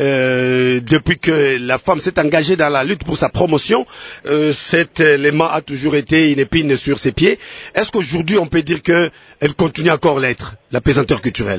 euh, depuis que la femme s'est engagée dans la lutte pour sa promotion, euh, cet élément a toujours été une épine sur ses pieds. Est-ce qu'aujourd'hui on peut dire qu'elle continue encore l'être, la pesanteur culturelle?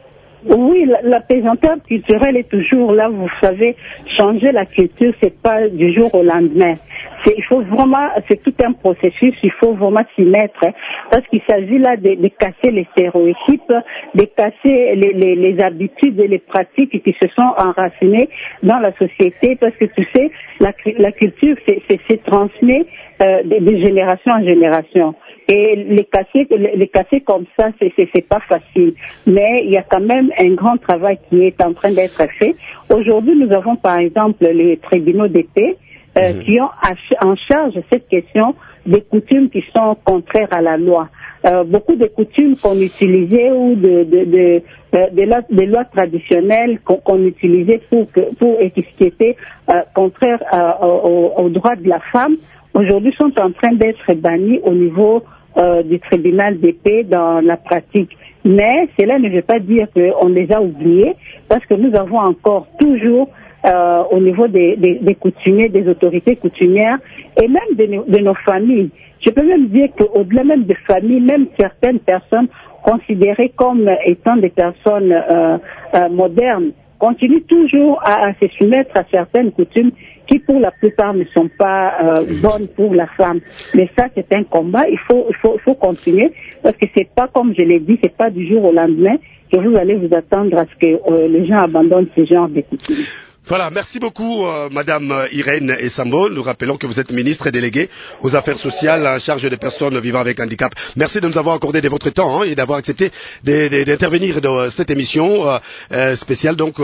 Oui, la, la pesanteur culturelle est toujours là. Vous savez, changer la culture, c'est pas du jour au lendemain. C'est, il faut vraiment, c'est tout un processus. Il faut vraiment s'y mettre, hein, parce qu'il s'agit là de, de casser les stéréotypes, de casser les, les, les habitudes et les pratiques qui se sont enracinées dans la société. Parce que tu sais, la, la culture, c'est, c'est, c'est transmis euh, de, de génération en génération. Et les casser, les casser comme ça, c'est, c'est, c'est pas facile. Mais il y a quand même un grand travail qui est en train d'être fait. Aujourd'hui, nous avons par exemple les tribunaux de paix euh, mmh. qui ont en charge cette question des coutumes qui sont contraires à la loi. Euh, beaucoup de coutumes qu'on utilisait ou de, de, de, de, de, la, de lois traditionnelles qu'on, qu'on utilisait pour, que, pour étiqueter euh, contraire euh, aux, aux droits de la femme, aujourd'hui sont en train d'être bannis au niveau euh, du tribunal de paix dans la pratique. Mais cela ne veut pas dire qu'on les a oubliés, parce que nous avons encore toujours euh, au niveau des, des, des coutumiers, des autorités coutumières et même de nos, de nos familles. Je peux même dire qu'au-delà même des familles, même certaines personnes considérées comme étant des personnes euh, euh, modernes continuent toujours à, à se soumettre à certaines coutumes qui pour la plupart ne sont pas euh, bonnes pour la femme. Mais ça, c'est un combat, il faut, il faut, il faut continuer, parce que c'est pas, comme je l'ai dit, c'est pas du jour au lendemain que vous allez vous attendre à ce que euh, les gens abandonnent ce genre de coutumes. Voilà, merci beaucoup euh, Madame Irène Essambo. Nous rappelons que vous êtes ministre déléguée aux affaires sociales en charge des personnes vivant avec handicap. Merci de nous avoir accordé de votre temps hein, et d'avoir accepté de, de, d'intervenir dans cette émission euh, euh, spéciale, donc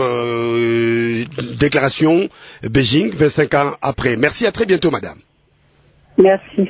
euh, déclaration Beijing vingt-cinq ans après. Merci, à très bientôt Madame. Merci.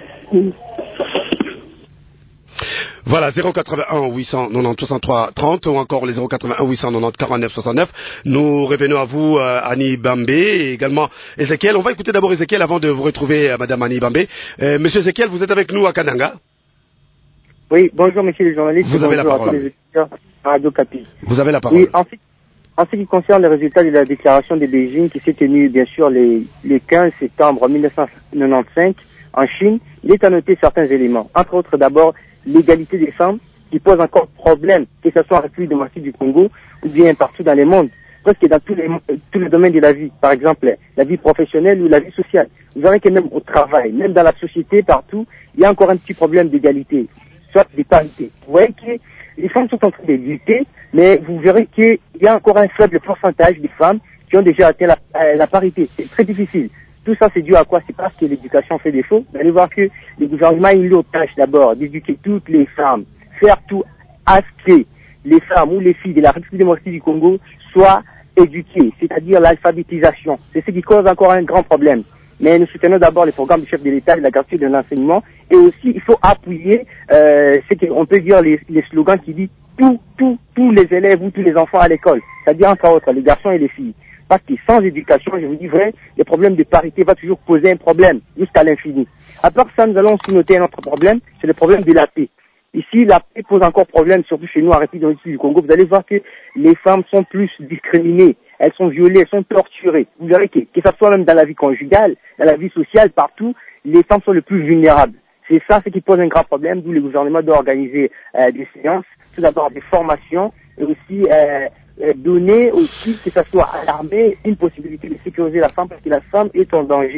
Voilà, zéro quatre-vingt-un huit cent quatre-vingt-dix soixante-trois trente ou encore les zéro quatre-vingt-un huit cent quatre-vingt-dix quarante-neuf soixante-neuf. Nous revenons à vous, euh, Annie Bambé, et également Ezekiel. On va écouter d'abord Ezekiel avant de vous retrouver, euh, Madame Annie Bambé. Euh, Monsieur Ezekiel, vous êtes avec nous à Kananga. Oui, bonjour Monsieur le journaliste. Vous avez la parole. À tous les étudiants à Radio Capi. Vous avez la parole. Oui, en ce, en ce qui concerne les résultats de la déclaration de Beijing qui s'est tenue bien sûr les, les quinze septembre mille neuf cent quatre-vingt-quinze en Chine, il est à noter certains éléments. Entre autres, d'abord, l'égalité des femmes qui pose encore problème, que ce soit en République démocratique du Congo ou bien partout dans le monde, presque dans tous les, tous les domaines de la vie, par exemple la vie professionnelle ou la vie sociale. Vous verrez que même au travail, même dans la société, partout, il y a encore un petit problème d'égalité, soit de parité. Vous voyez que les femmes sont en train de lutter, mais vous verrez qu'il y a encore un faible pourcentage de femmes qui ont déjà atteint la, la parité. C'est très difficile. Tout ça, c'est dû à quoi? C'est parce que l'éducation fait défaut. Vous allez voir que le gouvernement a une autre tâche d'abord, d'éduquer toutes les femmes, faire tout à ce que les femmes ou les filles de la République démocratique du Congo soient éduquées, c'est-à-dire l'alphabétisation. C'est ce qui cause encore un grand problème. Mais nous soutenons d'abord les programmes du chef de l'État et la gratuité de l'enseignement. Et aussi, il faut appuyer euh, ce qu'on peut dire les, les slogans qui disent tous, tous, tous les élèves ou tous les enfants à l'école. C'est-à-dire entre autres les garçons et les filles. Parce que sans éducation, je vous dis vrai, le problème de parité va toujours poser un problème jusqu'à l'infini. À part ça, nous allons aussi noter un autre problème, c'est le problème de la paix. Ici, la paix pose encore problème, surtout chez nous, en République démocratique du Congo. Vous allez voir que les femmes sont plus discriminées, elles sont violées, elles sont torturées. Vous verrez que, que ça soit même dans la vie conjugale, dans la vie sociale, partout, les femmes sont les plus vulnérables. C'est ça ce qui pose un grand problème, d'où le gouvernement doit organiser euh, des séances, tout d'abord des formations, et aussi euh, donner aussi, que ce soit à l'armée, une possibilité de sécuriser la femme, parce que la femme est en danger.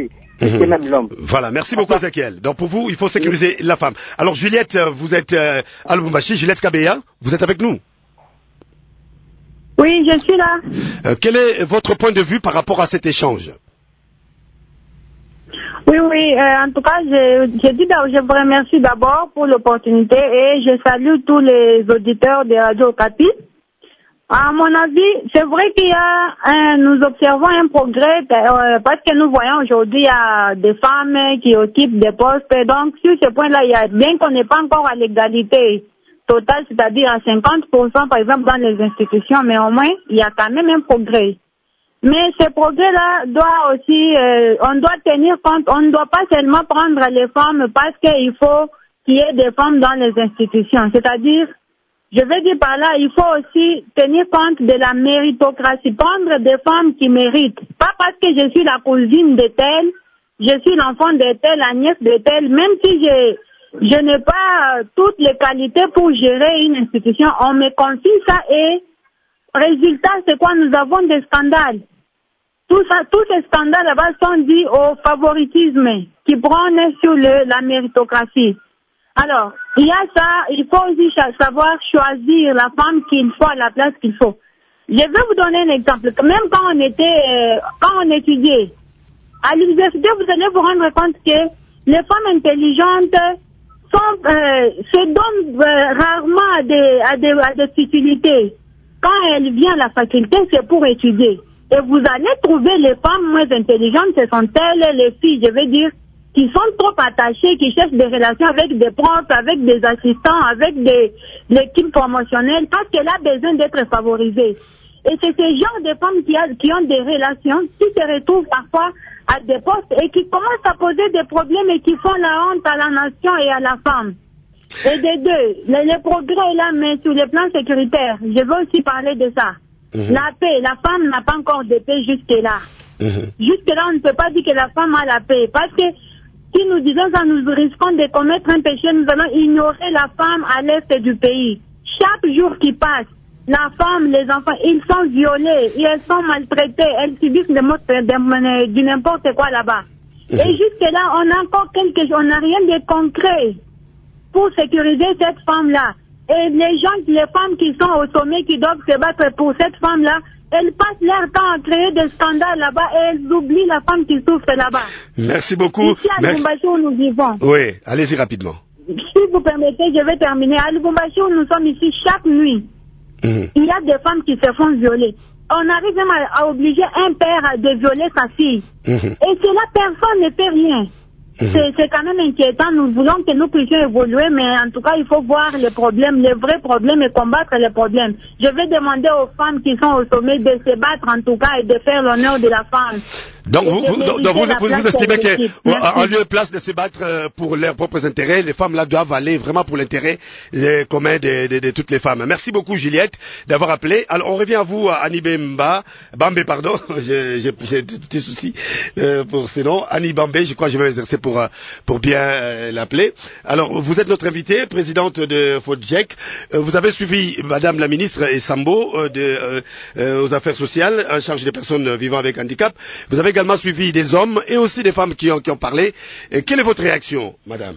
c'est même l'homme. Voilà, merci beaucoup Ezekiel. Donc pour vous, il faut sécuriser la femme. Alors Juliette, vous êtes euh, à Lubumbashi, Juliette Kabeya, vous êtes avec nous? Oui, je suis là. Euh, quel est votre point de vue par rapport à cet échange? Oui, oui, euh, en tout cas, je, je, dis, je vous remercie d'abord pour l'opportunité et je salue tous les auditeurs de Radio Okapi. À mon avis, c'est vrai qu'il y a, un, nous observons un progrès euh, parce que nous voyons aujourd'hui il y a des femmes qui occupent des postes. Donc, sur ce point-là, il y a, bien qu'on n'est pas encore à l'égalité totale, c'est-à-dire à cinquante pour cent par exemple dans les institutions, mais au moins, il y a quand même un progrès. Mais ce progrès-là doit aussi, euh, on doit tenir compte, on ne doit pas seulement prendre les femmes parce qu'il faut qu'il y ait des femmes dans les institutions. C'est-à-dire, je veux dire par là, il faut aussi tenir compte de la méritocratie, prendre des femmes qui méritent. Pas parce que je suis la cousine de telle, je suis l'enfant de telle, la nièce de telle, même si je, je n'ai pas toutes les qualités pour gérer une institution, on me confie ça et résultat, c'est quoi? Nous avons des scandales. Tout ça, tous ces scandales là-bas sont dus au favoritisme qui prône sur le, la méritocratie. Alors, il y a ça, il faut aussi savoir choisir la femme qu'il faut à la place qu'il faut. Je vais vous donner un exemple. Même quand on était, euh, quand on étudiait, à l'université, vous allez vous rendre compte que les femmes intelligentes sont, euh, se donnent euh, rarement à des, à des, à des futilités. Quand elles viennent à la faculté, c'est pour étudier. Et vous allez trouver les femmes moins intelligentes, ce sont elles, les filles, je veux dire, qui sont trop attachées, qui cherchent des relations avec des profs, avec des assistants, avec des l'équipe promotionnelle, parce qu'elle a besoin d'être favorisée. Et c'est ce genre de femmes qui, a, qui ont des relations, qui se retrouvent parfois à des postes et qui commencent à poser des problèmes et qui font la honte à la nation et à la femme. Et des deux, le, le progrès est là, mais sur le plan sécuritaire, je veux aussi parler de ça. Mmh. La paix, la femme n'a pas encore de paix jusque-là. Mmh. Jusque-là, on ne peut pas dire que la femme a la paix. Parce que si nous disons ça, nous risquons de commettre un péché, nous allons ignorer la femme à l'est du pays. Chaque jour qui passe, la femme, les enfants, ils sont violés, et elles sont maltraités, elles subissent le mot du n'importe quoi là-bas. Mmh. Et jusque-là, on a encore quelque chose, on n'a rien de concret pour sécuriser cette femme-là. Et les gens, les femmes qui sont au sommet, qui doivent se battre pour cette femme-là, elles passent leur temps à créer des scandales là-bas et elles oublient la femme qui souffre là-bas. Merci beaucoup. Ici à Lubumbashi où nous vivons. Oui, allez-y rapidement. Si vous permettez, je vais terminer. À Lubumbashi où nous sommes ici chaque nuit, mmh. il y a des femmes qui se font violer. On arrive même à, à obliger un père de violer sa fille. Mmh. Et c'est là, personne ne fait rien. Mmh. C'est quand même inquiétant. Nous voulons que nous puissions évoluer, mais en tout cas, il faut voir les problèmes, les vrais problèmes et combattre les problèmes. Je vais demander aux femmes qui sont au sommet de se battre en tout cas et de faire l'honneur de la femme. Donc vous, vous, donc vous, vous, vous estimez qu'en lieu et place de se battre pour leurs propres intérêts, les femmes là doivent aller vraiment pour l'intérêt commun de, de, de toutes les femmes. Merci beaucoup Juliette d'avoir appelé. Alors on revient à vous Annie Bemba, Bambé pardon, j'ai des petits soucis euh, pour ce nom. Annie Bambé, je crois que je vais exercer pour pour bien euh, l'appeler. Alors vous êtes notre invitée, présidente de FODJEC. Euh, vous avez suivi Madame la ministre Sambo euh, de, euh, euh, aux affaires sociales en charge des personnes vivant avec handicap. Vous avez également suivi des hommes et aussi des femmes qui ont, qui ont parlé. Et quelle est votre réaction, madame?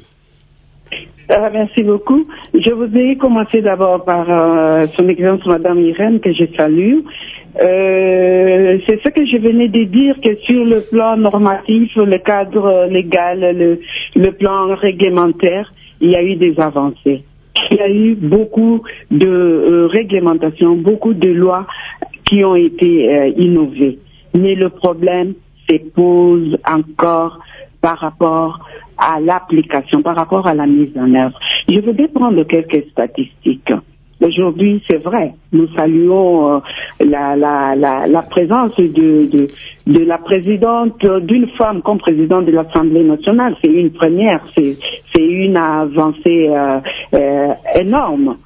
Euh, merci beaucoup. Je voudrais commencer d'abord par euh, son excellence madame Irène, que je salue. Euh, c'est ce que je venais de dire, que sur le plan normatif, le cadre légal, le, le plan réglementaire, il y a eu des avancées. Il y a eu beaucoup de euh, réglementations, beaucoup de lois qui ont été euh, innovées. Mais le problème se pose encore par rapport à l'application, par rapport à la mise en œuvre. Je voudrais prendre quelques statistiques. Aujourd'hui, c'est vrai, nous saluons euh, la, la, la, la présence de, de, de la présidente, d'une femme comme présidente de l'Assemblée nationale. C'est une première, c'est une avancée euh, euh, énorme.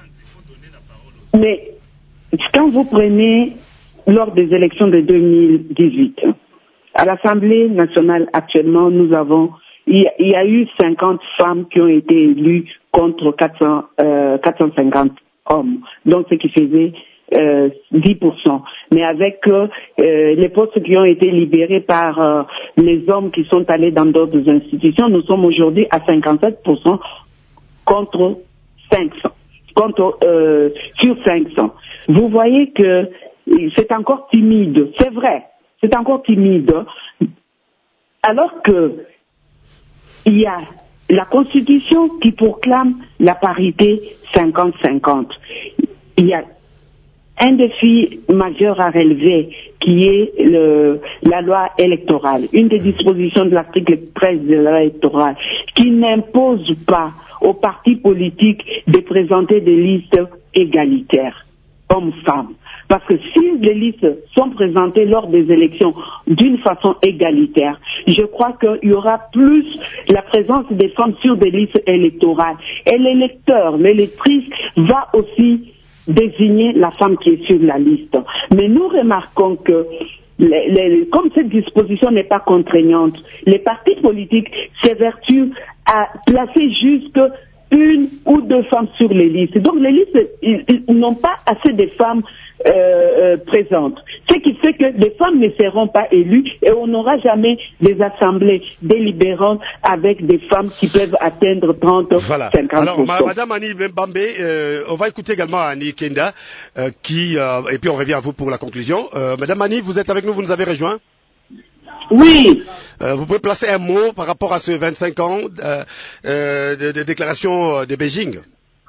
Mais quand vous prenez lors des élections de deux mille dix-huit, à l'Assemblée nationale actuellement, nous avons, il y, il y a eu cinquante femmes qui ont été élues contre quatre cents, euh, quatre cent cinquante hommes. Donc, ce qui faisait euh, dix pour cent. Mais avec euh, euh, les postes qui ont été libérés par euh, les hommes qui sont allés dans d'autres institutions, nous sommes aujourd'hui à cinquante-sept pour cent contre cinq cents, contre euh, sur cinq cents. Vous voyez que c'est encore timide, c'est vrai, c'est encore timide, alors que il y a la Constitution qui proclame la parité cinquante cinquante. Il y a un défi majeur à relever qui est le, la loi électorale, une des dispositions de l'article treize de la loi électorale qui n'impose pas aux partis politiques de présenter des listes égalitaires, hommes-femmes. Parce que si les listes sont présentées lors des élections d'une façon égalitaire, je crois qu'il y aura plus la présence des femmes sur des listes électorales. Et l'électeur, l'électrice va aussi désigner la femme qui est sur la liste. Mais nous remarquons que les, les, comme cette disposition n'est pas contraignante, les partis politiques s'évertuent à placer juste une ou deux femmes sur les listes. Donc les listes ils, ils n'ont pas assez de femmes euh, euh, présentes. Ce qui fait que les femmes ne seront pas élues et on n'aura jamais des assemblées délibérantes avec des femmes qui peuvent atteindre trente, voilà. cinquante pour cent. Alors, Madame Annie Bambé, euh, on va écouter également Annie Kenda, euh, qui, euh, et puis on revient à vous pour la conclusion. Euh, Madame Annie, vous êtes avec nous, vous nous avez rejoint? Oui. Euh, vous pouvez placer un mot par rapport à ce vingt-cinq ans euh, euh, de, de déclaration de Beijing?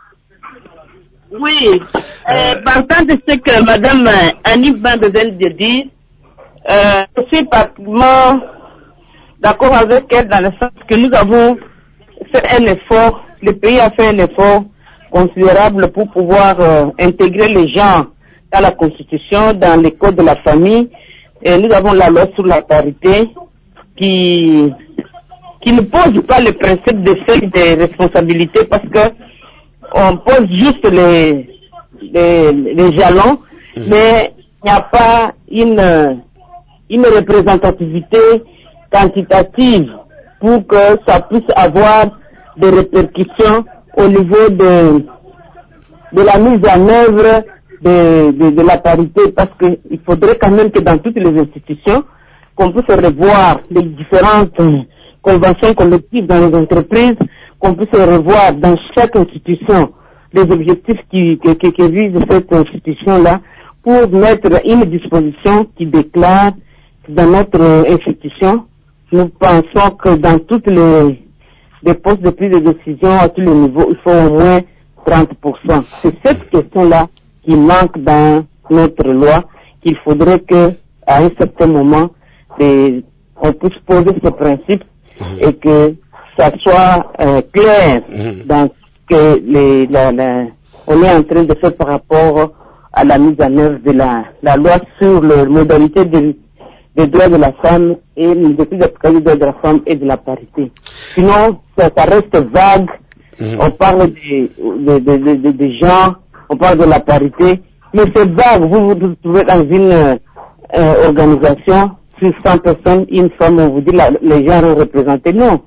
Oui. Euh, partant de ce que Madame Annie Bambé vient de dire, euh, je suis pratiquement d'accord avec elle dans le sens que nous avons fait un effort, le pays a fait un effort considérable pour pouvoir euh, intégrer les gens dans la Constitution, dans les codes de la famille. Et nous avons la loi sur la parité qui, qui ne pose pas le principe de fait des responsabilités parce que on pose juste les, les, les jalons, mmh. mais il n'y a pas une, une représentativité quantitative pour que ça puisse avoir des répercussions au niveau de, de la mise en œuvre de, de, de la parité, parce qu'il faudrait quand même que dans toutes les institutions, qu'on puisse revoir les différentes conventions collectives dans les entreprises, qu'on puisse revoir dans chaque institution les objectifs qui, qui, qui, qui visent cette institution-là, pour mettre une disposition qui déclare que dans notre institution, nous pensons que dans toutes les, les postes de prise de décision à tous les niveaux, il faut au moins trente pour cent. C'est cette question-là qui manque dans notre loi, qu'il faudrait que, à un certain moment, les, on puisse poser ce principe et que ça soit euh, clair dans ce que les, la, la, on est en train de faire par rapport à la mise en œuvre de la, la loi sur les modalités de, des droits de la femme et les études applicables des droits de la femme et de la parité. Sinon, ça, ça reste vague. Mmh. On parle des de, de, de, de, de gens, on parle de la parité, mais c'est vague. Vous vous trouvez dans une euh, organisation, sur cent personnes, une femme, on vous dit la, les gens sont représentés. Non.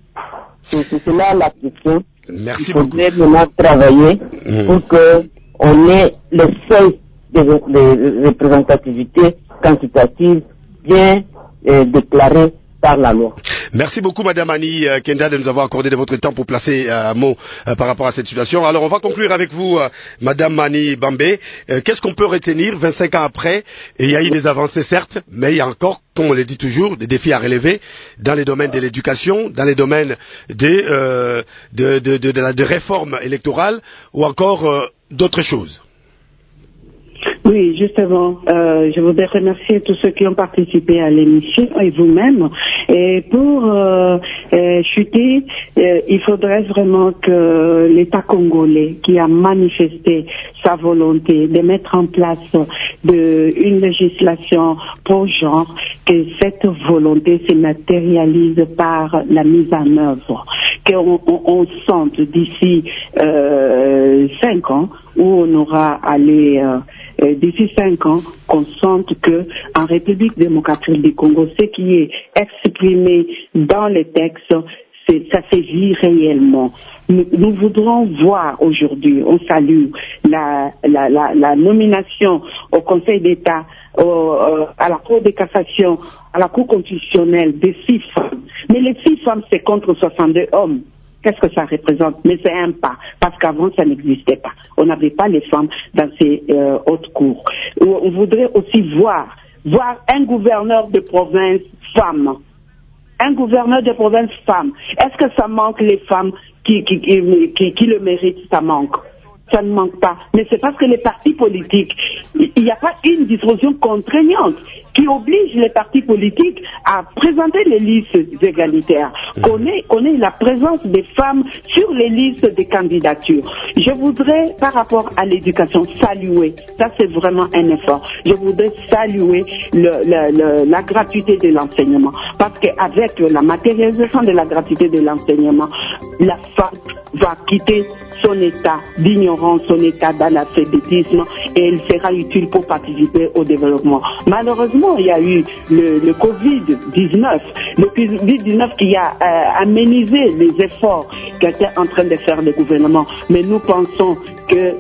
C'est là la question. Merci Il faudrait beaucoup. maintenant travailler mmh. pour que on ait le seuil de, de représentativité quantitative bien euh, déclaré par la loi. Merci beaucoup, Madame Annie euh, Kenda, de nous avoir accordé de votre temps pour placer euh, un mot euh, par rapport à cette situation. Alors, on va conclure avec vous, euh, Madame Annie Bambé. Euh, Qu'est-ce qu'on peut retenir vingt-cinq ans après? Et il y a eu des avancées, certes, mais il y a encore, comme on le dit toujours, des défis à relever dans les domaines de l'éducation, dans les domaines des, euh, de, de, de, de la de réforme électorale ou encore euh, d'autres choses. Oui, justement, euh, je voudrais remercier tous ceux qui ont participé à l'émission et vous-même. Et pour euh, euh, chuter, euh, il faudrait vraiment que l'État congolais, qui a manifesté sa volonté de mettre en place de, une législation pour genre, que cette volonté se matérialise par la mise en œuvre, qu'on on, on sente d'ici euh, cinq ans où on aura allé euh, d'ici cinq ans, qu'on sente que en République démocratique du Congo, ce qui est exprimé dans les textes, c'est, ça se vit réellement. Nous, nous voudrons voir aujourd'hui, on salue la, la, la, la nomination au Conseil d'État, au, euh, à la Cour de cassation, à la Cour constitutionnelle des six femmes. Mais les six femmes, c'est contre soixante-deux hommes. Qu'est-ce que ça représente? Mais c'est un pas, parce qu'avant, ça n'existait pas. On n'avait pas les femmes dans ces euh, hautes cours. On voudrait aussi voir, voir un gouverneur de province femme. Un gouverneur de province femme. Est-ce que ça manque les femmes qui, qui, qui, qui, qui le méritent? Ça manque. Ça ne manque pas. Mais c'est parce que les partis politiques, il n'y a pas une disposition contraignante qui oblige les partis politiques à présenter les listes égalitaires. Qu'on ait, qu'on ait la présence des femmes sur les listes des candidatures. Je voudrais, par rapport à l'éducation, saluer, ça c'est vraiment un effort, je voudrais saluer le, le, le, la gratuité de l'enseignement. Parce qu'avec la matérialisation de la gratuité de l'enseignement, la femme va quitter son état d'ignorance, son état d'analphabétisme, et elle sera utile pour participer au développement. Malheureusement, il y a eu le, le covid dix-neuf, le covid dix-neuf qui a euh, aménisé les efforts qu'était en train de faire le gouvernement. Mais nous pensons que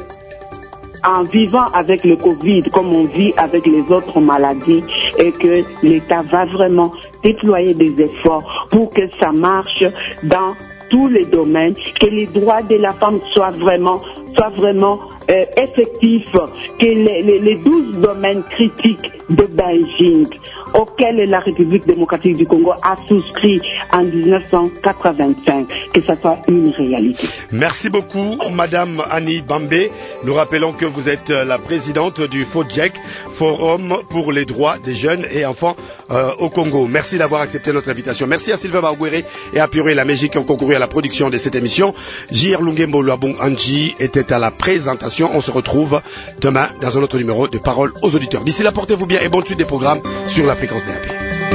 en vivant avec le Covid comme on vit avec les autres maladies, et que l'État va vraiment déployer des efforts pour que ça marche dans tous les domaines, que les droits de la femme soient vraiment, soient vraiment euh, effectifs, que les, les, les douze domaines critiques de Beijing auxquels la République démocratique du Congo a souscrit en dix-neuf cent quatre-vingt-cinq, que ça soit une réalité. Merci beaucoup, Madame Annie Bambé. Nous rappelons que vous êtes la présidente du FODJEC, Forum pour les droits des jeunes et enfants euh, au Congo. Merci d'avoir accepté notre invitation. Merci à Sylvain Barguéré et à Purée Laméji qui ont concouru à la production de cette émission. J R Lungembo Luabong Anji était à la présentation. On se retrouve demain dans un autre numéro de Parole aux auditeurs. D'ici là, portez-vous bien et bonne suite des programmes sur la fréquence D A P.